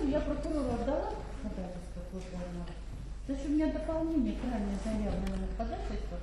я прокурору отдала ходатайство по плану. То есть у меня дополнение к ранее заявленному ходатайству.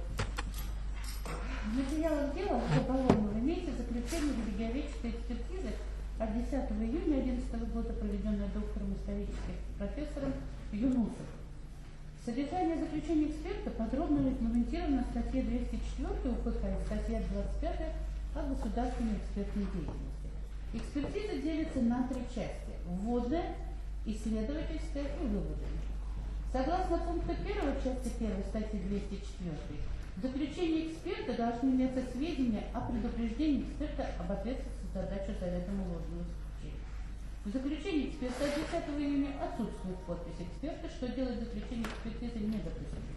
В материалах дела уголовного имеется заключение религиоведческой экспертизы от 10 июня 2011 года, проведенное доктором исторических профессором Юнусовым. Содержание заключения эксперта подробно регламентировано в статье 204 УПК и статья 25 о государственной экспертной деятельности. Экспертиза делится на три части: вводная, исследовательская и выводная. Согласно пункту 1 части 1 статьи 204, в заключении эксперта должны иметься сведения о предупреждении эксперта об ответственности за задачу заведомо ложного заключения. В заключении эксперта от 10 июня отсутствует подпись эксперта, что делает заключение экспертизы недопустимым.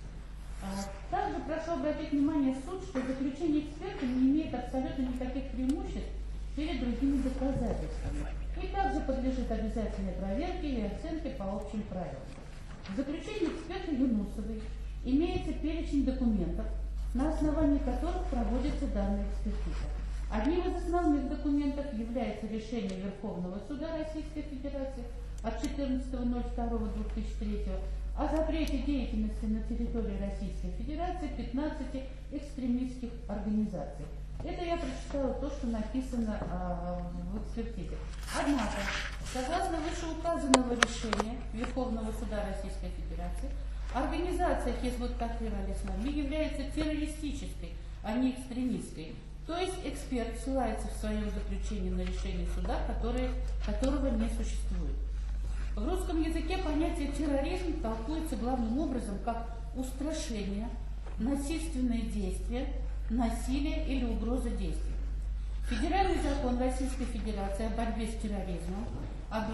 Также прошу обратить внимание суд, что заключение эксперта не имеет абсолютно никаких преимуществ перед другими доказательствами и также подлежит обязательной проверке и оценке по общим правилам. В заключении эксперта Юнусовой имеется перечень документов, на основании которых проводится данная экспертиза. Одним из основных документов является решение Верховного суда Российской Федерации от 14.02.2003 о запрете деятельности на территории Российской Федерации 15 экстремистских организаций. Это я прочитала то, что написано в экспертизе. Однако, согласно вышеуказанного решения Верховного суда Российской Федерации, организация Хизбут Тахрир аль-Ислами является террористической, а не экстремистской. То есть эксперт ссылается в своем заключении на решение суда, которого не существует. В русском языке понятие терроризм толкуется главным образом как устрашение, насильственные действия, насилие или угроза действий. Федеральный закон Российской Федерации о борьбе с терроризмом от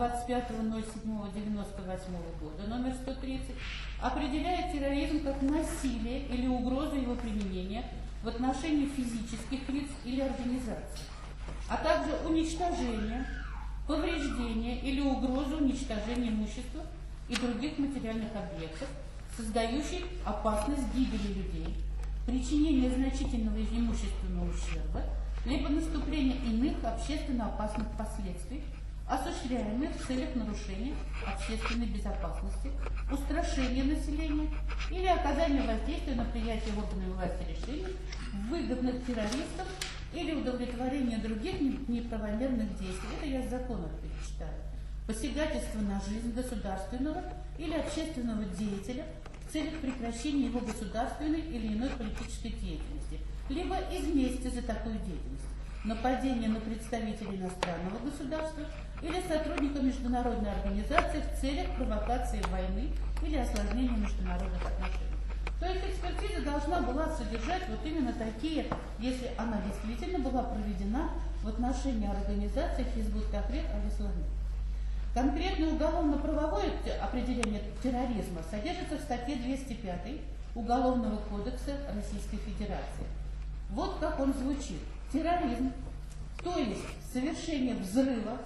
25.07.1998 года, номер 130, определяет терроризм как насилие или угрозу его применения в отношении физических лиц или организаций, а также уничтожение, повреждение или угрозу уничтожения имущества и других материальных объектов, создающих опасность гибели людей, причинение значительного имущественного ущерба, либо наступление иных общественно опасных последствий, осуществляемых в целях нарушения общественной безопасности, устрашения населения или оказания воздействия на принятие органами власти решений, выгодных террористов или удовлетворения других неправомерных действий. Это я с законов перечитаю. Посягательство на жизнь государственного или общественного деятеля в целях прекращения его государственной или иной политической деятельности, либо из мести за такую деятельность, нападение на представителей иностранного государства или сотрудника международной организации в целях провокации войны или осложнения международных отношений. То есть экспертиза должна была содержать вот именно такие, если она действительно была проведена в отношении организации Хизбут Тахрир аль-Ислами. Конкретное уголовно-правовое определение терроризма содержится в статье 205 Уголовного кодекса Российской Федерации. Вот как он звучит. Терроризм, то есть совершение взрыва,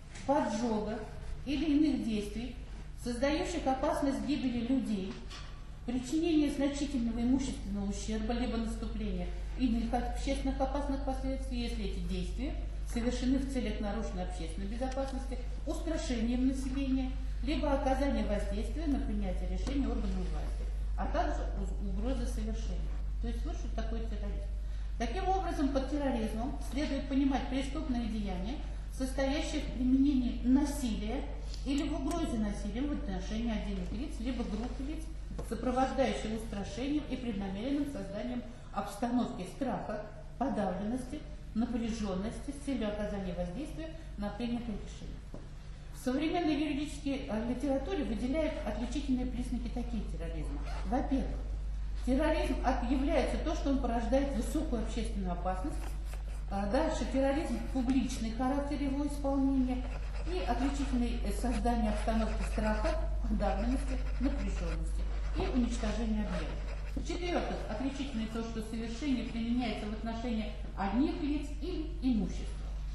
поджога или иных действий, создающих опасность гибели людей, причинение значительного имущественного ущерба, либо наступления иных общественных опасных последствий, если эти действия совершены в целях нарушения общественной безопасности, устрашением населения, либо оказания воздействия на принятие решений органов власти, а также угрозы совершения. То есть вот что такое терроризм. Таким образом, под терроризмом следует понимать преступные деяния, состоящие в применении насилия или в угрозе насилием в отношении отдельных лиц, либо группы лиц, сопровождающие устрашением и преднамеренным созданием обстановки страха, подавленности, напряженности с целью оказания воздействия на принятые решения. В современной юридической литературе выделяют отличительные признаки таких терроризма. Во-первых, терроризм является то, что он порождает высокую общественную опасность. Дальше терроризм – публичный характер его исполнения и отличительное создание обстановки страха, подавленности, напряженности и уничтожения объектов. В-четвертых, отличительное то, что совершение применяется в отношении одних лиц или имущества.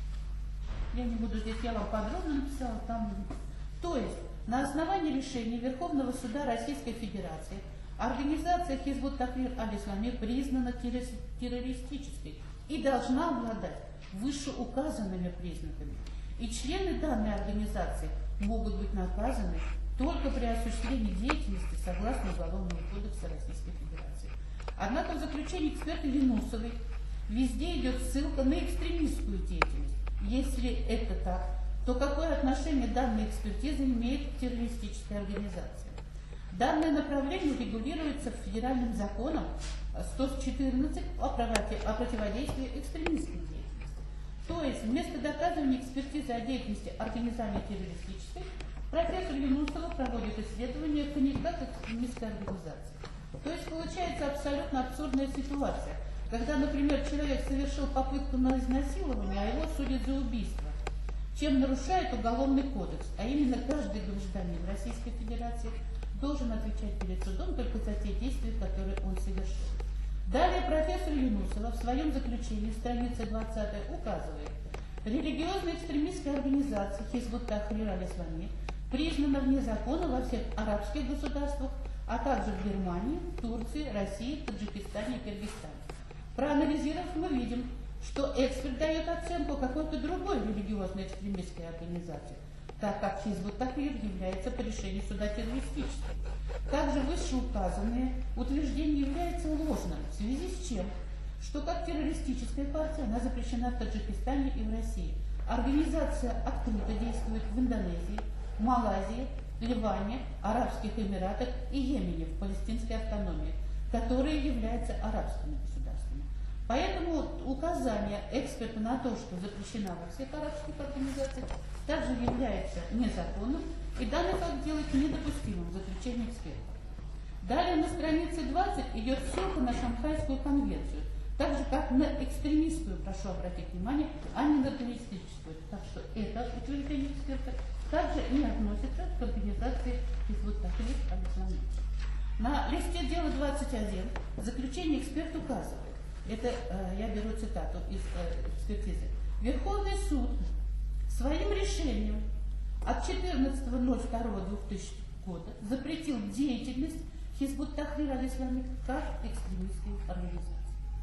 Я не буду здесь, я вам подробно написала там. То есть, на основании решения Верховного суда Российской Федерации организация Хизбут Тахрир аль-Ислами признана террористической и должна обладать вышеуказанными признаками. И члены данной организации могут быть наказаны только при осуществлении деятельности согласно Уголовного кодекса Российской Федерации. Однако в заключении эксперта Юнусовой везде идет ссылка на экстремистскую деятельность. Если это так, то какое отношение данная экспертиза имеет к террористической организации? Данное направление регулируется Федеральным законом 114 о противодействии экстремистской деятельности. То есть вместо доказывания экспертизы о деятельности организации террористической, профессор Юнусова проводит исследование коньяка к экстремистской организации. То есть получается абсолютно абсурдная ситуация, когда, например, человек совершил попытку на изнасилование, а его судят за убийство, чем нарушает Уголовный кодекс, а именно каждый гражданин Российской Федерации должен отвечать перед судом только за те действия, которые он совершил. Далее профессор Юнусова в своем заключении, страница 20, указывает: религиозная экстремистская организация Хизбут Тахрир аль-Ислами признана вне закона во всех арабских государствах, а также в Германии, Турции, России, Таджикистане и Киргизстане. Проанализировав, мы видим, что эксперт дает оценку какой-то другой религиозной экстремистской организации, так как Хизбут Тахрир является по решению суда террористической. Также вышеуказанное утверждение является ложным, в связи с чем, что как террористическая партия она запрещена в Таджикистане и в России. Организация открыто действует в Индонезии, Малайзии, Ливане, Арабских Эмиратах и Йемене в палестинской автономии, которые являются арабскими государствами. Поэтому указание эксперта на то, что запрещена во всех арабских организациях, также является незаконным, и данный факт делает недопустимым заключение эксперта. Далее на странице 20 идет ссылка на Шанхайскую конвенцию, так же как на экстремистскую, прошу обратить внимание, а не на террористическую. Так что это утверждение эксперта также не относится к организации Хизбут Тахрир аль-Ислами. На листе дела 21 заключение эксперт указывает, это я беру цитату из экспертизы: Верховный суд своим решением от 14.02.2000 года запретил деятельность Хизбут Тахрир аль-Ислами как экстремистской организации.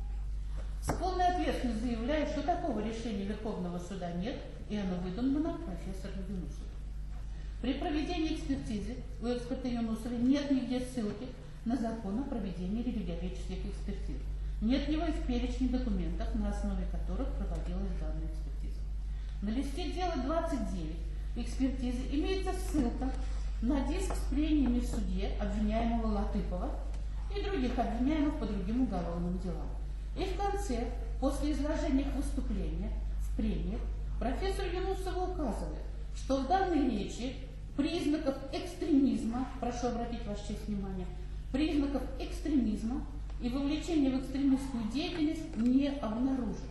С полной ответственностью заявляю, что такого решения Верховного суда нет, и оно выдумано профессором Юнусовым. При проведении экспертизы у эксперта Юнусовой нет нигде ссылки на закон о проведении религиоведческих экспертиз. Нет его и в перечне документов, на основе которых проводилась данная экспертиза. На листе дела 29 экспертизы имеется ссылка на диск с прениями в суде обвиняемого Латыпова и других обвиняемых по другим уголовным делам. И в конце, после изложения их выступления в прениях, профессор Юнусова указывает, что в данной речи признаков экстремизма, прошу обратить ваше честь внимание, признаков экстремизма и вовлечения в экстремистскую деятельность не обнаружено.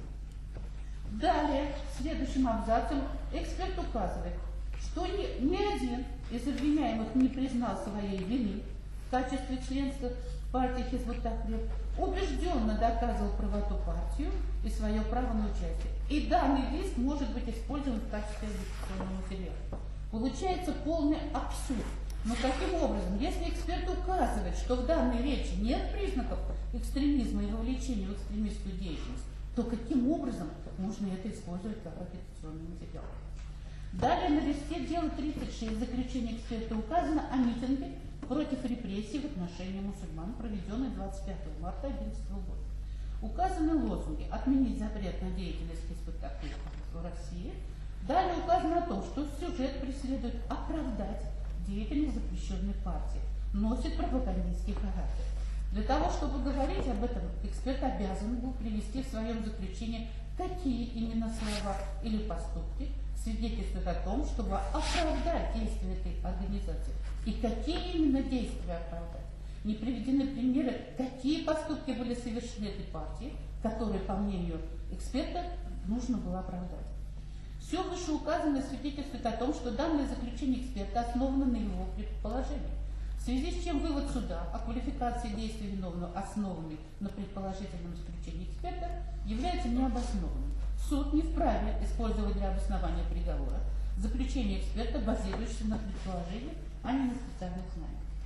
Далее, следующим абзацем, эксперт указывает, что ни один из обвиняемых не признал своей вины в качестве членства партии Хизбут Тахрир, убежденно доказывал правоту партию и свое право на участие. И данный диск может быть использован в качестве агитационного материала. Получается полный абсурд. Но каким образом, если эксперт указывает, что в данной речи нет признаков экстремизма и вовлечения в экстремистскую деятельность, то каким образом можно это использовать как агитационный материал? Далее на листе дела 36 заключение эксперта указано о митинге против репрессий в отношении мусульман, проведенной 25 марта 2011 года. Указаны лозунги: отменить запрет на деятельность Хизбут Тахрир в России. Далее указано о том, что сюжет преследует оправдать деятельность запрещенной партии, носит пропагандистский характер. Для того, чтобы говорить об этом, эксперт обязан был привести в своем заключении, какие именно слова или поступки свидетельствуют о том, чтобы оправдать действия этой организации. И какие именно действия оправдать? Не приведены примеры, какие поступки были совершены этой партией, которые, по мнению эксперта, нужно было оправдать. Все вышеуказанное свидетельствует о том, что данное заключение эксперта основано на его предположениях. В связи с чем вывод суда о квалификации действий виновного, основанный на предположительном заключении эксперта, является необоснованным. Суд не вправе использовать для обоснования приговора заключение эксперта, базирующееся на предположениях, а не на специальных знаниях.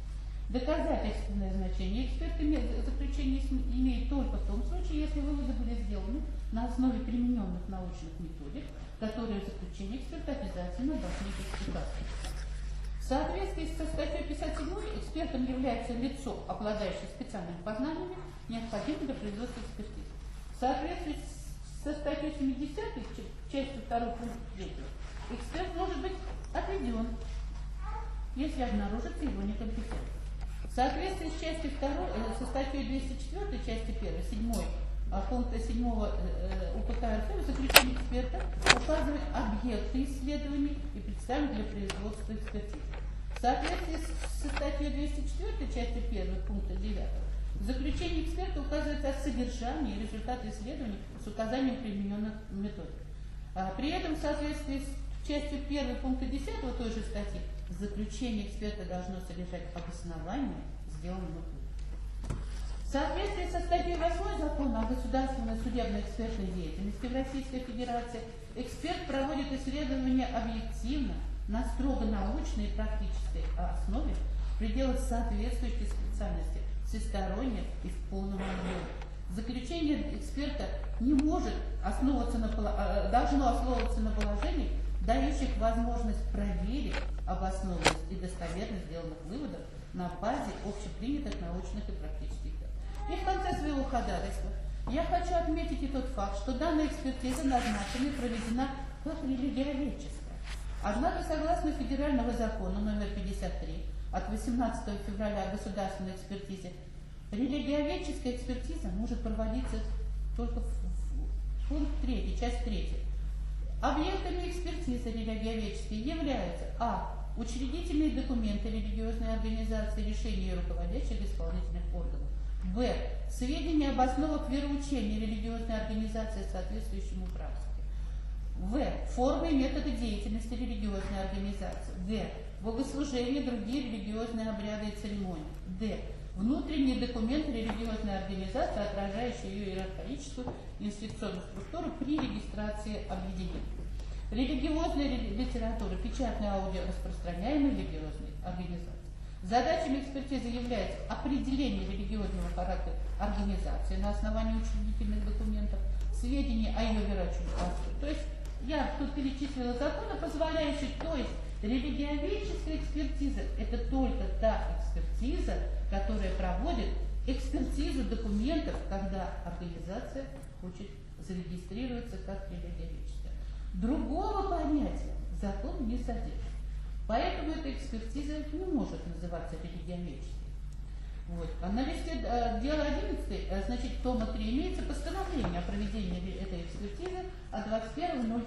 Доказательственное значение экспертное заключение имеет только в том случае, если выводы были сделаны на основе примененных научных методик, которые в заключении эксперта обязательно должны быть указаны. В соответствии со статьей 57 экспертом является лицо, обладающее специальными познаниями, необходимыми для производства экспертизы. В соответствии со статьей 70, частью 2 пункта 3, эксперт может быть отведен, если обнаружится его некомпетентность. В соответствии с частью 2, со статьей 204, части 1, 7, пункта 7 УПК РФ, заключение эксперта указывает объекты исследований и представлены для производства экспертизы. В соответствии со статьей 204, части 1, пункта 9, в заключении эксперта указывается о содержании и результаты исследований с указанием примененных методик. При этом в соответствии с частью 1 пункта 10 той же статьи заключение эксперта должно содержать обоснование сделанного труда. В соответствии со статьей 8 Закона о государственной судебной экспертной деятельности в Российской Федерации эксперт проводит исследования объективно, на строго научной и практической основе в пределах соответствующей специальности, всесторонне и в полном объеме. Заключение эксперта не может должно основываться на положениях, дающих возможность проверить обоснованность и достоверность сделанных выводов на базе общепринятых научных и практических данных. И в конце своего ходатайства я хочу отметить и тот факт, что данная экспертиза назначена и проведена как религиоведческая. Однако, согласно федерального закона номер 53 от 18 февраля о государственной экспертизе, религиоведческая экспертиза может проводиться только в пункт 3, часть 3. Объектами экспертизы религиоведческой являются учредительные документы религиозной организации, решения руководящих исполнительных органов. Б. Сведения об основах вероучения религиозной организации, соответствующему практике. В. Формы и методы деятельности религиозной организации. Г. Богослужения, другие религиозные обряды и церемонии. Д. Внутренние документы религиозной организации, отражающие ее иерархическую институционную структуру при регистрации объединений. Религиозная литература, печатная аудио, распространяемая религиозной организацией. Задачами экспертизы является определение религиозного характера организации на основании учредительных документов, сведения о ее вероучении. То есть я тут перечислила законы, позволяющие, то есть религиоведческая экспертиза – это только та экспертиза, которая проводит экспертизу документов, когда организация хочет зарегистрироваться как религиоведческая. Другого понятия закон не содержит. Поэтому эта экспертиза не может называться религиоведческой. Вот. А на листе дела 11, значит, тома 3 имеется постановление о проведении этой экспертизы от 21.04.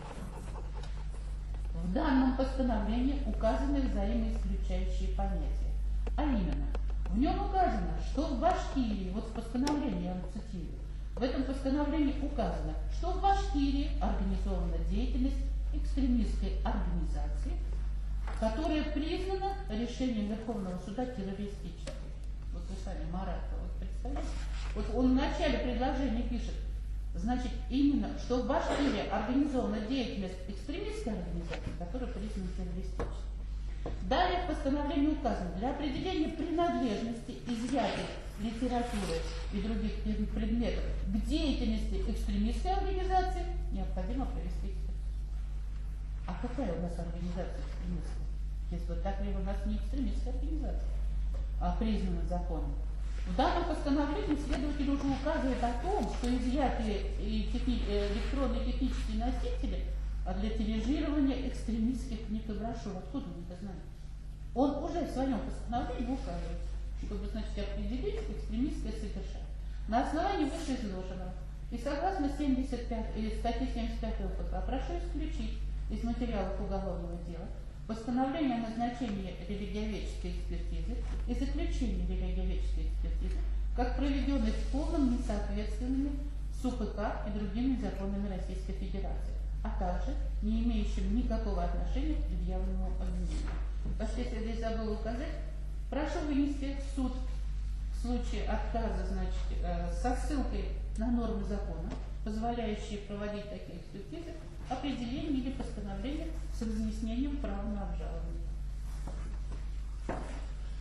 В данном постановлении указаны взаимоисключающие понятия. А именно, в нем указано, что в Башкирии, вот в постановлении, я вам цитирую, в этом постановлении указано, что в Башкирии организована деятельность экстремистской организации, которая признана решением Верховного суда террористической. Вот вы сами, Марат, вот представляете? Вот он в начале предложения пишет, значит, именно, что в Башкирии организована деятельность экстремистской организации, которая признана террористической. Далее в постановлении указано, для определения принадлежности изъятия литературы и других предметов к деятельности экстремистской организации необходимо провести экспертизу. А какая у нас организация экстремистская? Если вот так ли у нас не экстремистская организация, а признана законом. В данном постановлении следователь уже указывает о том, что изъятые электронные технические носители для тиражирования экстремистских книг и брошюр. Откуда он это знает? Он уже в своем постановлении указывает, чтобы, значит, определить экстремистское содержание. На основании вышеизложенного и согласно статьи 75 УПК прошу исключить из материалов уголовного дела постановление о назначении религиоведческой экспертизы и заключение религиоведческой экспертизы как проведенной в полном несоответствии с УПК и другими законами Российской Федерации, а также не имеющим никакого отношения к предъявленному обвинению. Последствия здесь забыла указать. Прошу вынести в суд в случае отказа, значит, со ссылкой на нормы закона, позволяющие проводить такие экспертизы, определение или постановление с разъяснением права на обжалование.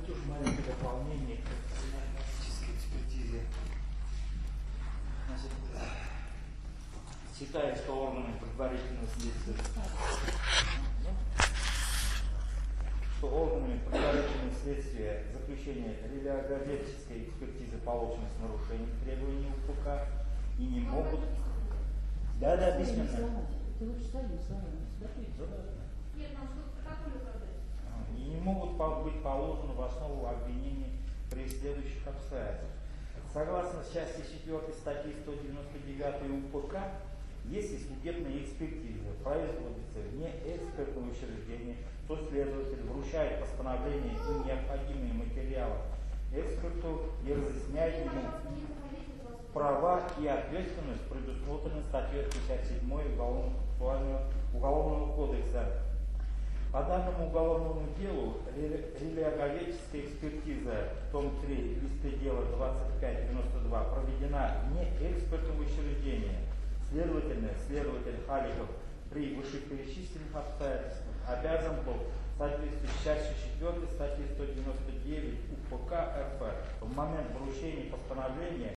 тоже маленькое дополнение к криминалистической экспертизе. Значит, считаю, что органами предварительного следствия, заключение релиографической экспертизы получено с нарушением требований УПК и не могут... Да, письменно. Ты лучше своими словами. Нет, нам что-то в протоколе указать. И не могут быть положены в основу обвинений при следующих обстоятельствах. Согласно части 4 статьи 199 УПК, если судебная экспертиза производится вне экспертного учреждения, то следователь вручает постановление и необходимые материалы эксперту и разъясняет ему права и ответственность, предусмотренные статьей 57 Уголовного кодекса. По данному уголовному делу релиографическая экспертиза, том 3, листы дела 2592, проведена вне экспертного учреждения. Следовательно, следователь Халиков при вышеперечисленных обстоятельствах обязан был, соответственно, частью 4 статьи 199 УПК РФ, в момент вручения постановления